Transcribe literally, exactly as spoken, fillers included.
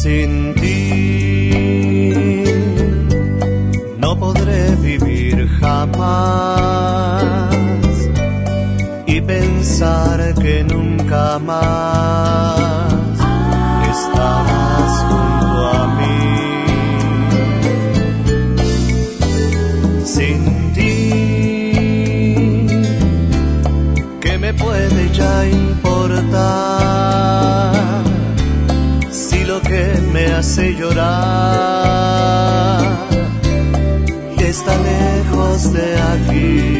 Sin ti no podré vivir jamás y pensar que nunca más estarás junto a mí. Sin ti, ¿qué me puede ya importar? Si lo que me hace llorar está lejos de aquí.